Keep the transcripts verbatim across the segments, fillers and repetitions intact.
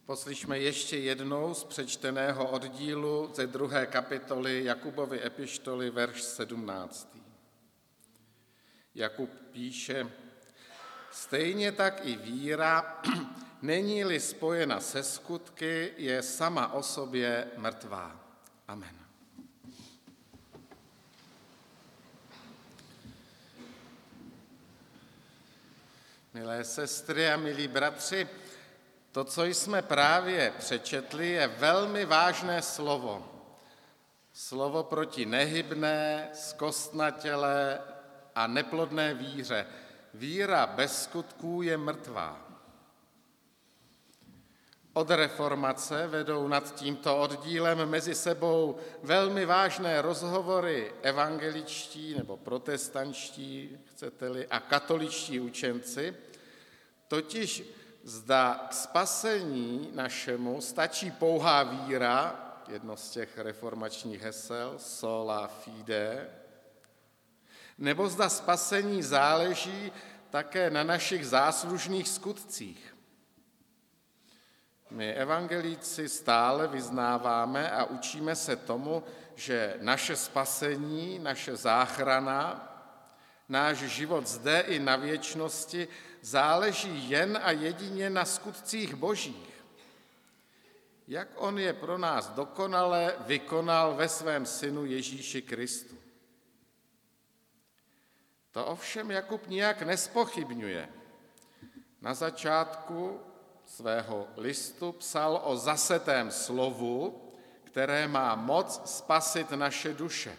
Poslyšme ještě jednou z přečteného oddílu ze druhé kapitoly Jakubovy epištoly, verš sedmnáctý. Jakub píše: Stejně tak i víra, není-li spojena se skutky, je sama o sobě mrtvá. Amen. Milé sestry a milí bratři, to, co jsme právě přečetli, je velmi vážné slovo. Slovo proti nehybné, zkostnatělé a neplodné víře. Víra bez skutků je mrtvá. Od reformace vedou nad tímto oddílem mezi sebou velmi vážné rozhovory evangeličtí nebo protestančtí, chcete-li, a katoličtí učenci, totiž zda k spasení našemu stačí pouhá víra, jedno z těch reformačních hesel, sola fide, nebo zda spasení záleží také na našich záslužných skutcích. My evangelíci stále vyznáváme a učíme se tomu, že naše spasení, naše záchrana, náš život zde i na věčnosti záleží jen a jedině na skutcích božích. Jak on je pro nás dokonale vykonal ve svém synu Ježíši Kristu. To ovšem Jakub nijak nespochybňuje. Na začátku svého listu psal o zasetém slovu, které má moc spasit naše duše.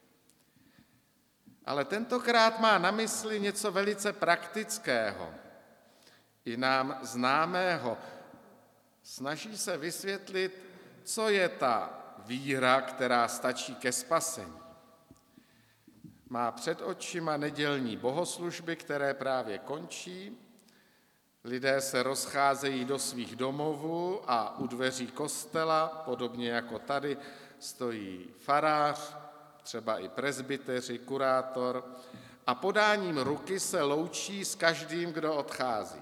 Ale tentokrát má na mysli něco velice praktického, i nám známého. Snaží se vysvětlit, co je ta víra, která stačí ke spasení. Má před očima nedělní bohoslužby, které právě končí. Lidé se rozcházejí do svých domovů a u dveří kostela, podobně jako tady, stojí farář, třeba i presbyteři, kurátor, a podáním ruky se loučí s každým, kdo odchází.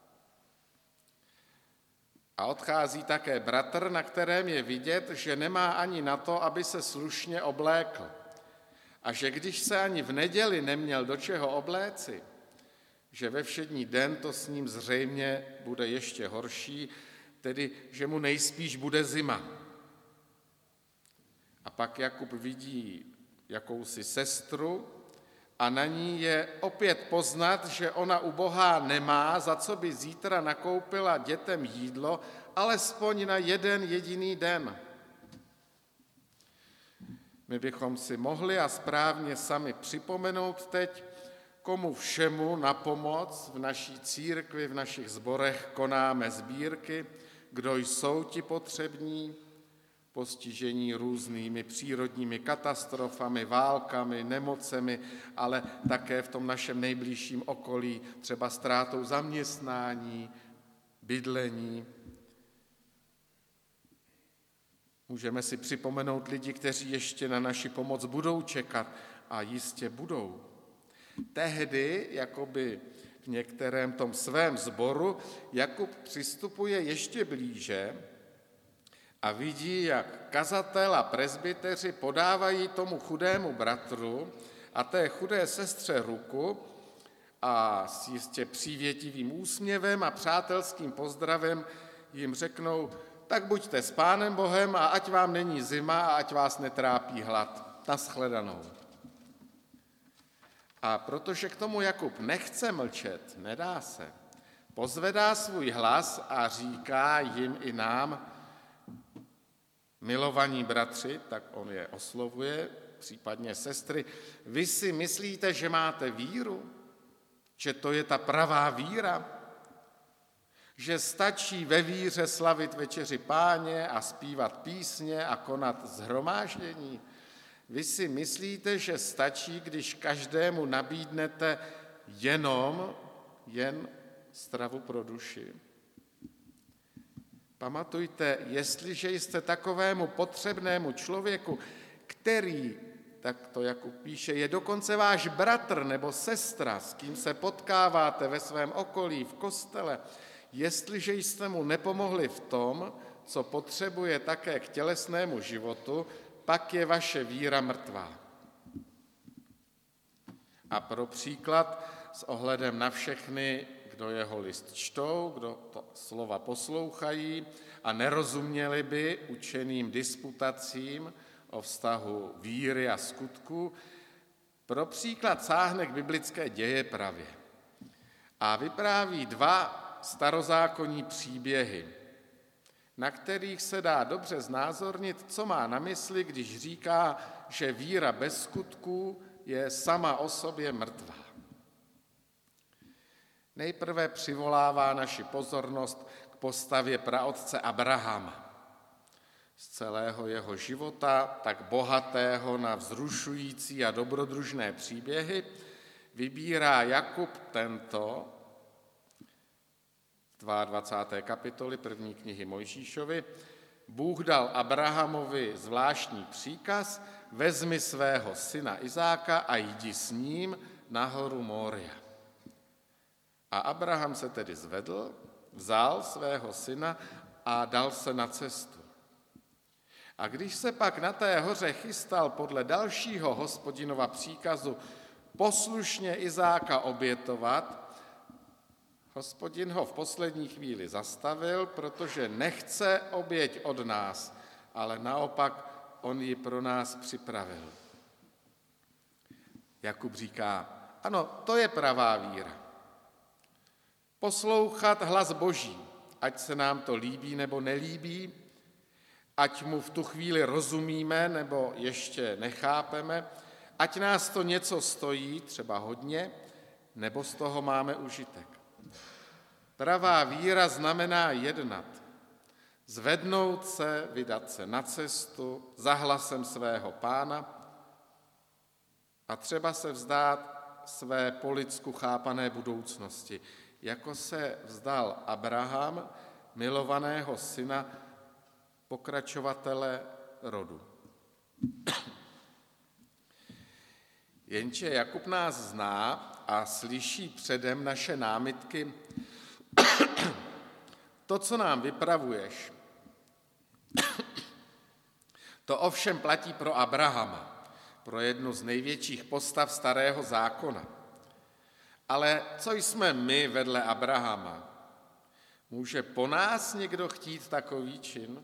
A odchází také bratr, na kterém je vidět, že nemá ani na to, aby se slušně oblékl. A že když se ani v neděli neměl do čeho obléci, že ve všední den to s ním zřejmě bude ještě horší, tedy že mu nejspíš bude zima. A pak Jakub vidí jakousi sestru a na ní je opět poznat, že ona ubohá nemá, za co by zítra nakoupila dětem jídlo, alespoň na jeden jediný den. My bychom si mohli a správně sami připomenout teď, komu všemu na pomoc v naší církvi, v našich sborech konáme sbírky, kdo jsou ti potřební, postižení různými přírodními katastrofami, válkami, nemocemi, ale také v tom našem nejbližším okolí, třeba ztrátou zaměstnání, bydlení. Můžeme si připomenout lidi, kteří ještě na naši pomoc budou čekat a jistě budou. Tehdy, jakoby v některém tom svém sboru, Jakub přistupuje ještě blíže a vidí, jak kazatel a presbyteři podávají tomu chudému bratru a té chudé sestře ruku a s jistě přívětivým úsměvem a přátelským pozdravem jim řeknou: tak buďte s Pánem Bohem a ať vám není zima a ať vás netrápí hlad. Nashledanou. A protože k tomu Jakub nechce mlčet, nedá se, pozvedá svůj hlas a říká jim i nám: milovaní bratři, tak on je oslovuje, případně sestry, vy si myslíte, že máte víru? Že to je ta pravá víra? Že stačí ve víře slavit večeři Páně a zpívat písně a konat shromáždění? Vy si myslíte, že stačí, když každému nabídnete jenom jen stravu pro duši? Pamatujte, jestliže jste takovému potřebnému člověku, který, tak to Jakub píše, je dokonce váš bratr nebo sestra, s kým se potkáváte ve svém okolí, v kostele, Jestliže jste mu nepomohli v tom, co potřebuje také k tělesnému životu, pak je vaše víra mrtvá. A pro příklad s ohledem na všechny, kdo jeho list čtou, kdo to slova poslouchají a nerozuměli by učeným disputacím o vztahu víry a skutku, pro příklad sáhne k biblické dějepravě a vypráví dva starozákonní příběhy, na kterých se dá dobře znázornit, co má na mysli, když říká, že víra bez skutků je sama o sobě mrtvá. Nejprve přivolává naši pozornost k postavě praotce Abrahama. Z celého jeho života, tak bohatého na vzrušující a dobrodružné příběhy, vybírá Jakub tento v dvacáté druhé kapitoli první knihy Mojžíšovy. Bůh dal Abrahamovi zvláštní příkaz, vezmi svého syna Izáka a jdi s ním na horu Mória. A Abraham se tedy zvedl, vzal svého syna a dal se na cestu. A když se pak na té hoře chystal podle dalšího Hospodinova příkazu poslušně Izáka obětovat, Hospodin ho v poslední chvíli zastavil, protože nechce oběť od nás, ale naopak on ji pro nás připravil. Jakub říká, ano, to je pravá víra. Poslouchat hlas Boží, ať se nám to líbí nebo nelíbí, ať mu v tu chvíli rozumíme nebo ještě nechápeme, ať nás to něco stojí, třeba hodně, nebo z toho máme užitek. Pravá víra znamená jednat, zvednout se, vydat se na cestu za hlasem svého Pána a třeba se vzdát své po lidsku chápané budoucnosti, jako se vzdal Abraham, milovaného syna, pokračovatele rodu. Jenže Jakub nás zná a slyší předem naše námitky. To, co nám vypravuješ, to ovšem platí pro Abrahama, pro jednu z největších postav starého zákona. Ale co jsme my vedle Abrahama? Může po nás někdo chtít takový čin?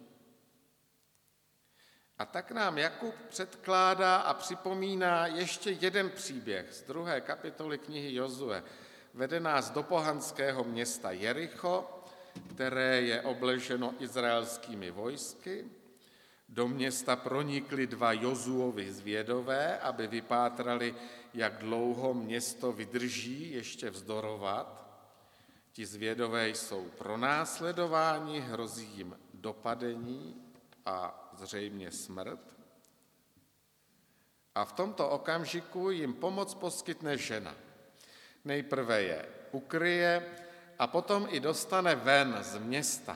A tak nám Jakub předkládá a připomíná ještě jeden příběh z druhé kapitoly knihy Jozue. Vede nás do pohanského města Jericho, které je obleženo izraelskými vojsky. Do města pronikli dva Jozuovi zvědové, aby vypátrali, jak dlouho město vydrží ještě vzdorovat. Ti zvědové jsou pronásledováni, hrozí jim dopadení a zřejmě smrt. A v tomto okamžiku jim pomoc poskytne žena. Nejprve je ukryje a potom i dostane ven z města.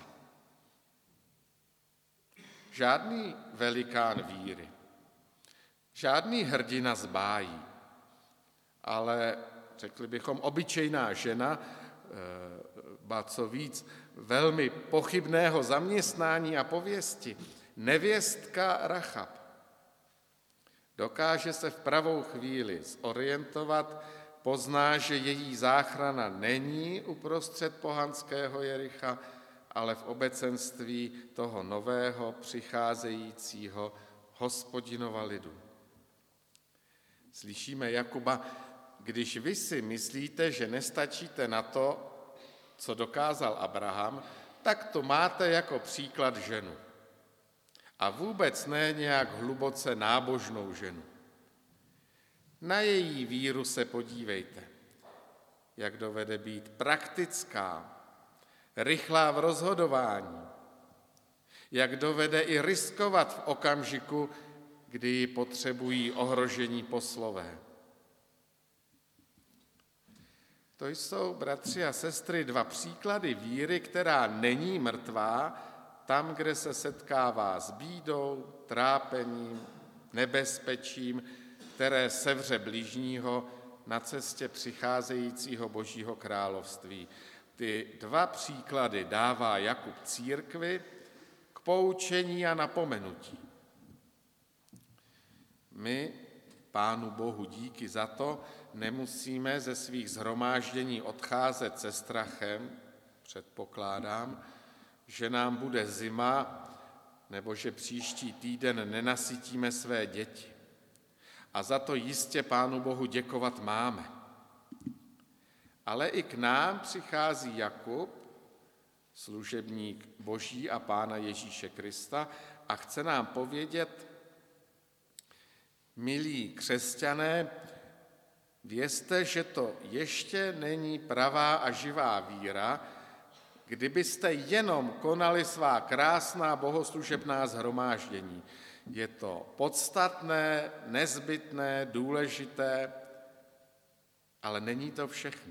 Žádný velikán víry, žádný hrdina z bájí, ale řekli bychom obyčejná žena, ba co víc, velmi pochybného zaměstnání a pověsti, nevěstka Rachab. Dokáže se v pravou chvíli zorientovat, pozná, že její záchrana není uprostřed pohanského Jericha, ale v obecenství toho nového přicházejícího Hospodinova lidu. Slyšíme Jakuba, když vy si myslíte, že nestačíte na to, co dokázal Abraham, tak to máte jako příklad ženu. A vůbec ne nějak hluboce nábožnou ženu. Na její víru se podívejte, jak dovede být praktická, rychlá v rozhodování, jak dovede i riskovat v okamžiku, kdy ji potřebují ohrožení poslové. To jsou, bratři a sestry, dva příklady víry, která není mrtvá, tam, kde se setkává s bídou, trápením, nebezpečím, které sevře bližního na cestě přicházejícího Božího království. Ty dva příklady dává Jakub církvi k poučení a napomenutí. My, Pánu Bohu díky za to, nemusíme ze svých shromáždění odcházet se strachem, předpokládám, že nám bude zima, nebo že příští týden nenasytíme své děti. A za to jistě Pánu Bohu děkovat máme. Ale i k nám přichází Jakub, služebník Boží a Pána Ježíše Krista, a chce nám povědět: milí křesťané, vězte, že to ještě není pravá a živá víra, kdybyste jenom konali svá krásná bohoslužebná shromáždění. Je to podstatné, nezbytné, důležité, ale není to všechno.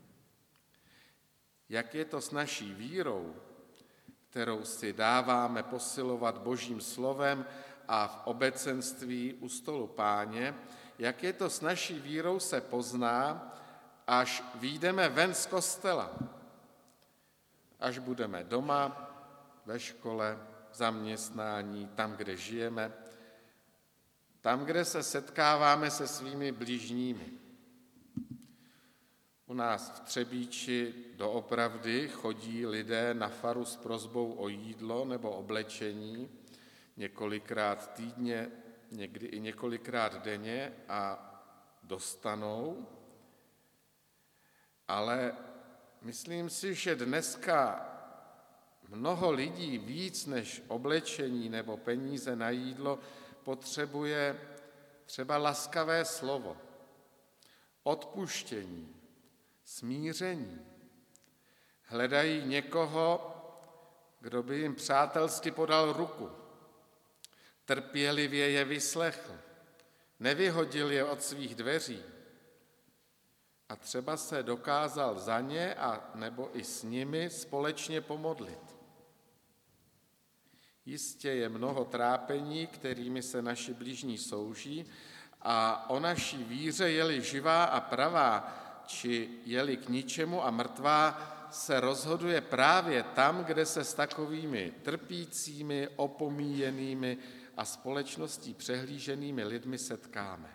Jak je to s naší vírou, kterou si dáváme posilovat Božím slovem a v obecenství u stolu Páně, jak je to s naší vírou, se pozná, až vyjdeme ven z kostela, až budeme doma, ve škole, v zaměstnání, tam, kde žijeme, tam, kde se setkáváme se svými bližními. U nás v Třebíči doopravdy chodí lidé na faru s prosbou o jídlo nebo oblečení několikrát týdně, někdy i několikrát denně a dostanou. Ale myslím si, že dneska mnoho lidí víc než oblečení nebo peníze na jídlo potřebuje třeba laskavé slovo, odpuštění, smíření. Hledají někoho, kdo by jim přátelsky podal ruku, trpělivě je vyslechl, nevyhodil je od svých dveří a třeba se dokázal za ně a nebo i s nimi společně pomodlit. Jistě je mnoho trápení, kterými se naši bližní souží, a o naší víře, je-li živá a pravá, či je-li k ničemu a mrtvá, se rozhoduje právě tam, kde se s takovými trpícími, opomíjenými a společností přehlíženými lidmi setkáme.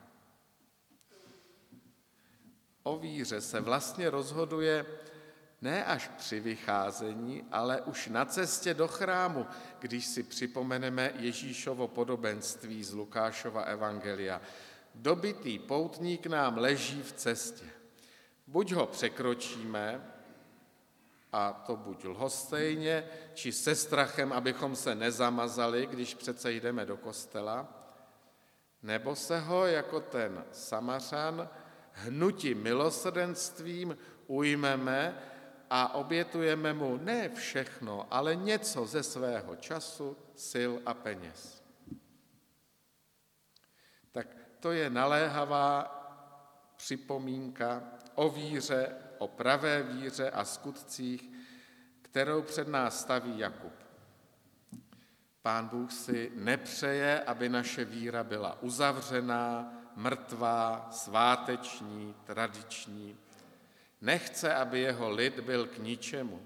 O víře se vlastně rozhoduje ne až při vycházení, ale už na cestě do chrámu, když si připomeneme Ježíšovo podobenství z Lukášova evangelia. Dobytý poutník nám leží v cestě. Buď ho překročíme, a to buď lhostejně, či se strachem, abychom se nezamazali, když přece jdeme do kostela, nebo se ho jako ten Samařan hnutím milosrdenstvím ujmeme a obětujeme mu ne všechno, ale něco ze svého času, sil a peněz. Tak to je naléhavá připomínka o víře, o pravé víře a skutcích, kterou před nás staví Jakub. Pán Bůh si nepřeje, aby naše víra byla uzavřená, mrtvá, sváteční, tradiční. Nechce, aby jeho lid byl k ničemu.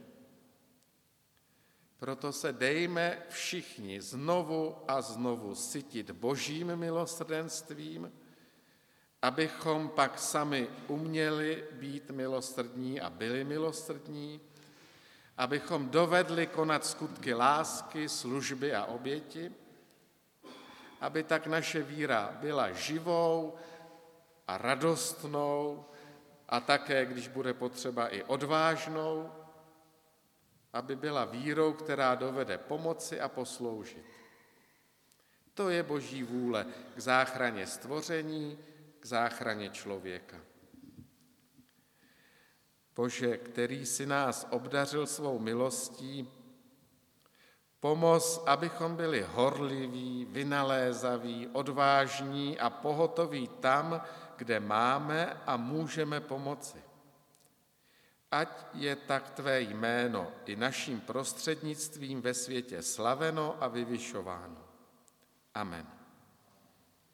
Proto se dejme všichni znovu a znovu sytit Božím milosrdenstvím, abychom pak sami uměli být milosrdní a byli milosrdní, abychom dovedli konat skutky lásky, služby a oběti, aby tak naše víra byla živou a radostnou a také, když bude potřeba, i odvážnou, aby byla vírou, která dovede pomoci a posloužit. To je Boží vůle k záchraně stvoření, k záchraně člověka. Bože, který si nás obdařil svou milostí, pomoz, abychom byli horliví, vynalézaví, odvážní a pohotoví tam, kde máme a můžeme pomoci. Ať je tak tvé jméno i naším prostřednictvím ve světě slaveno a vyvyšováno. Amen.